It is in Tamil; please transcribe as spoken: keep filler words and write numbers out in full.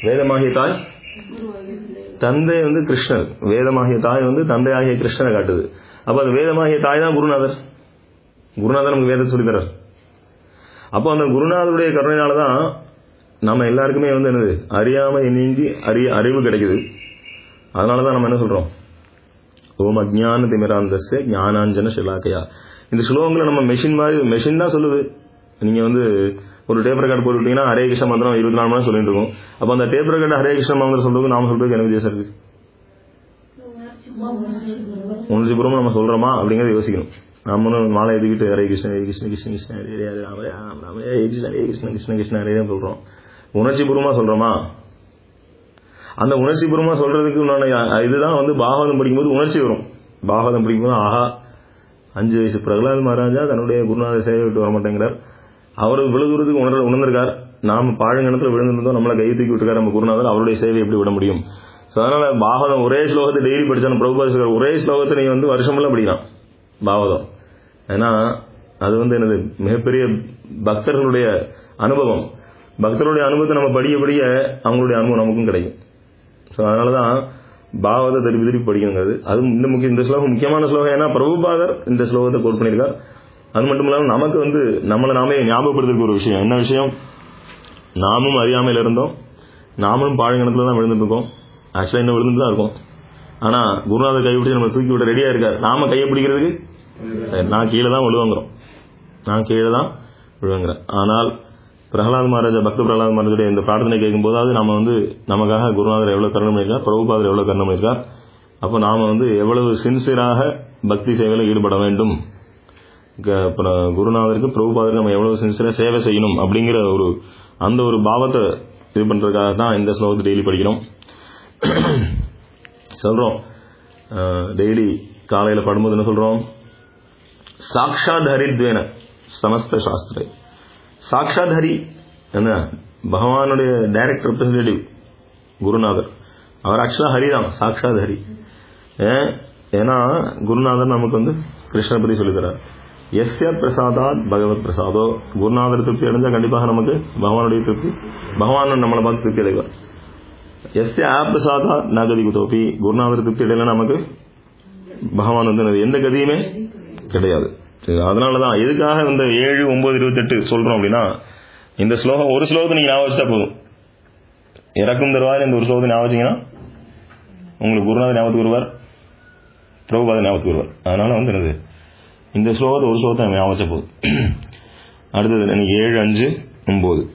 வேதமாகிய தாய் தந்தை வந்து கிருஷ்ணர், வேதமாகிய தாய் வந்து தந்தையாகிய கிருஷ்ணரை காட்டுது. அப்ப அது வேதமாகிய தாய் தான் குருநாதர். குருநாதர் நமக்கு வேதத்தை சொல்லித்தரார். அப்போ அந்த குருநாதருடைய கருணையினாலதான் நம்ம எல்லாருக்குமே வந்து என்னது அறியாம நீங்கி அறிய அறிவு கிடைக்குது. அதனாலதான் நம்ம என்ன சொல்றோம், ஓம் அஜ்ஞான திமிராந்தஸ்ய ஞானாஞ்சன ஷிலாக்கையா. இந்த ஸ்லோகங்களை நம்ம மெஷின் மாதிரி மெஷின் தான் சொல்லுது. நீங்க வந்து ஒரு டேப் ரெக்கார்டு போட்டுட்டீங்கன்னா ஹரே கிருஷ்ண மந்திரம் இருபத்தி நாலு மணி சொல்லிட்டு இருக்கும். அப்ப அந்த டேப் ரெக்கார்டு ஹரே கிருஷ்ண மந்திரம் சொல்றதுக்கு நாம சொல்றதுக்கு என்ன வித்தியாசம் இருக்கு? உணர்ச்சி பூர்வமா நம்ம சொல்றோமா அப்படிங்கறத யோசிக்கணும். நம்மளும் மாலை எழுதிக்கிட்டு ஹரே கிருஷ்ண ஹரே கிருஷ்ண கிருஷ்ண கிருஷ்ண ஹரே ஹரே ராம ராம ராம ஹரே கிருஷ்ண ஹரே கிருஷ்ண கிருஷ்ண கிருஷ்ண ஹரே சொல்றோம். உணர்ச்சி பூர்வமா சொல்றோமா? அந்த உணர்ச்சி பூர்வமா சொல்றதுக்கு இதுதான் வந்து பாகவதம் படிக்கும்போது உணர்ச்சி வரும். பாகவதம் படிக்கும்போது ஆஹா, அஞ்சு வயசு பிரகலாத் மகாராஜா தன்னுடைய குருநாத சேவை விட்டு வர மாட்டேங்கிறார். அவர் இவ்வளவு தூரத்துக்கு உணர் உணர்ந்திருக்கார். நாம பாழங்கணத்துல விழுந்திருந்தோம், நம்மளை கை தூக்கி விட்டுருக்காரு நம்ம குருநாதர். அவருடைய சேவை எப்படி விட முடியும்? அதனால பாகவதம் ஒரே ஸ்லோகத்தை டெய்லி படிச்சாலும் பிரபுபாத ஒரே ஸ்லோகத்தை நீங்க வந்து வருஷமெல்லாம் படிக்கலாம் பாகவதம். ஏன்னா அது வந்து என்னது மிகப்பெரிய பக்தர்களுடைய அனுபவம். பக்தர்களுடைய அனுபவத்தை நம்ம படிக்க படிக்க அவங்களுடைய அனுபவம் நமக்கும் கிடைக்கும். ஸோ அதனாலதான் பாகவத திருப்பி திருப்பி படிக்கணுங்கிறது. அது இந்த முக்கிய இந்த ஸ்லோகம் முக்கியமான ஸ்லோகம். ஏன்னா பிரபுபாதர் இந்த ஸ்லோகத்தை கோட் பண்ணியிருக்கார். அது மட்டும் இல்லாமல் நமக்கு வந்து நம்மளை நாமே ஞாபகப்படுத்துறதுக்கு ஒரு விஷயம். என்ன விஷயம்? நாமும் அறியாமையில இருந்தோம், நாமளும் பாழங்கணத்துல தான் விழுந்துட்டு இருக்கோம். ஆக்சுவலா இன்னும் விழுந்துட்டு தான் இருக்கும். ஆனா குருநாதர் கைப்பிடிச்சு நம்ம தூக்கி விட ரெடியா இருக்காரு. நாம கையை பிடிக்கிறதுக்கு நான் கீழே தான் விழுவாங்கிறோம், நான் கீழே தான் விழுவாங்கிறேன். ஆனால் பிரகலாத் மகாராஜா, பக்த பிரகலாத் மகாராஜுடைய இந்த பிரார்த்தனை கேட்கும் போதாவது நாம வந்து நமக்காக குருநாதர் எவ்வளவு கருணை பண்ணியிருக்கார், பிரபுபாதர் எவ்வளவு கருணை பண்ணியிருக்கார். அப்ப நாம வந்து எவ்வளவு சின்சியராக பக்தி சேவையில் ஈடுபட வேண்டும், குருநாதருக்கு பிரபுபாதருக்கு நம்ம எவ்வளவு சின்சியரா சேவை செய்யணும் அப்படிங்கிற ஒரு அந்த ஒரு பாவத்தை இது பண்றதுக்காக தான் இந்த ஸ்லோகத்தை டெய்லி படிக்கிறோம். சொல்றோம் டெய்லி காலையில படும்போது என்ன சொல்றோம்? சாக்ஷாத் ஹரித்வேன சமஸ்த சாஸ்திரை. சாக்ஷாத் ஹரி என்ன? பகவானுடைய டைரக்ட் ரெப்ரசன்டேட்டிவ் குருநாதர். அவர் ஆக்சுவலா ஹரி தான், சாக்ஷாத் ஹரி. ஏன்னா குருநாதர் நமக்கு வந்து கிருஷ்ண பத்தி சொல்லி தரார். எஸ்ய பிரசாதாத் பகவத் பிரசாதோ. குருநாதர் திருப்தி அடைஞ்சா கண்டிப்பாக நமக்கு பகவானுடைய திருப்தி, பகவான் நம்மளை பார்த்து திருப்தி அடைவார். எஸ்ய ஆப்ரசாதாத் நகதி குதோபி. குருநாதர் திருப்தி அடையில நமக்கு பகவான் வந்து எந்த கதியுமே கிடையாது. அதனாலதான் எதுக்காக இந்த ஏழு ஒன்பது இருபத்தி எட்டு சொல்றோம் அப்படின்னா, இந்த ஸ்லோகம் ஒரு ஸ்லோகத்தை நீங்க ஞாபகம் வச்சுட்டா போதும். இறக்கும் தருவார் இந்த ஒரு ஸ்லோகத்தை ஞாபகம் வச்சீங்கன்னா உங்களுக்கு குருநாதர் ஞாபகத்துக்கு வருவார், பிரபுபாதர் ஞாபகத்துக்கு வருவார். அதனால வந்து என்னது இந்த ஸ்லோகத்தை ஒரு ஸ்லோகத்தை ஞாபகம் வச்ச போதும். அடுத்தது எனக்கு ஏழு அஞ்சு ஒன்பது